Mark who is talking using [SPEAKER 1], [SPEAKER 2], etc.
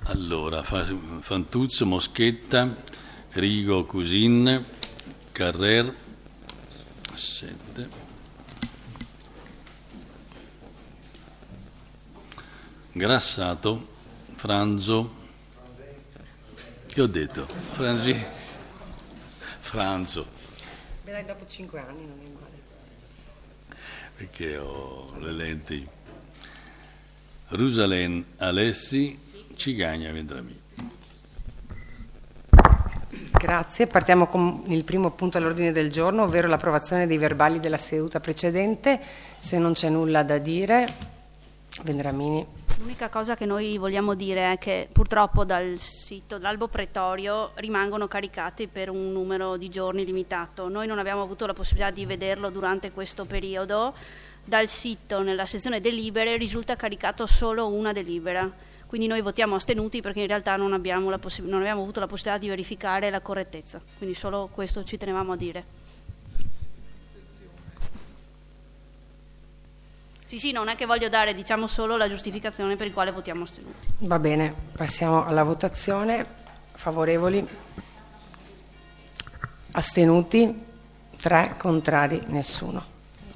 [SPEAKER 1] Allora, Fantuzzo, Moschetta, Rigo, Cusin, Carrer, 7. Grassato, Franzo, che ho detto? Franzo.
[SPEAKER 2] Beh, dopo 5 anni non è male.
[SPEAKER 1] Perché ho le lenti. Rusalen, Alessi, Cigagna, Vendramin.
[SPEAKER 2] Grazie, partiamo con il primo punto all'ordine del giorno, ovvero l'approvazione dei verbali della seduta precedente. Se non c'è nulla da dire, Vendramini.
[SPEAKER 3] L'unica cosa che noi vogliamo dire è che purtroppo dal sito dall'albo pretorio rimangono caricati per un numero di giorni limitato. Noi non abbiamo avuto la possibilità di vederlo durante questo periodo. Dal sito, nella sezione delibere, risulta caricato solo una delibera. Quindi noi votiamo astenuti perché in realtà non abbiamo avuto la possibilità di verificare la correttezza. Quindi solo questo ci tenevamo a dire. Sì, non è che voglio dare, diciamo, solo la giustificazione per il quale votiamo astenuti.
[SPEAKER 2] Va bene, passiamo alla votazione. Favorevoli? Astenuti? 3, contrari? Nessuno.